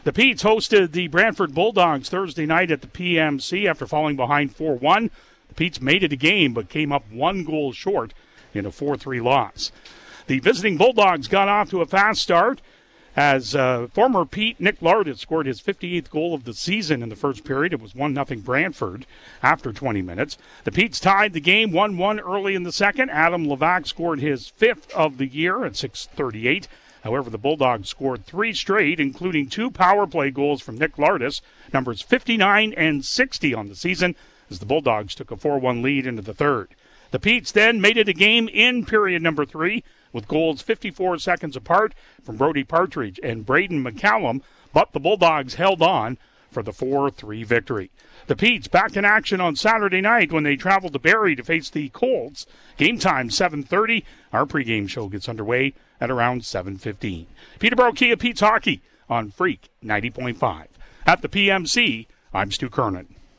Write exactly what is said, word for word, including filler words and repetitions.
The Petes hosted the Brantford Bulldogs Thursday night at the P M C after falling behind four one. The Petes made it a game but came up one goal short in a four three loss. The visiting Bulldogs got off to a fast start as uh, former Pete Nick Lardis scored his fifty-eighth goal of the season in the first period. It was one nothing Brantford after twenty minutes. The Petes tied the game one one early in the second. Adam Levac scored his fifth of the year at six thirty-eight. However, the Bulldogs scored three straight, including two power play goals from Nick Lardis, numbers fifty-nine and sixty on the season, as the Bulldogs took a four one lead into the third. The Petes then made it a game in period number three, with goals fifty-four seconds apart from Brody Partridge and Braden McCallum, but the Bulldogs held on for the four three victory. The Petes back in action on Saturday night when they traveled to Barrie to face the Colts. Game time seven thirty. Our pregame show gets underway at around seven fifteen. Peterborough Kia Petes Hockey on Freak ninety point five. At the P M C, I'm Stu Kernan.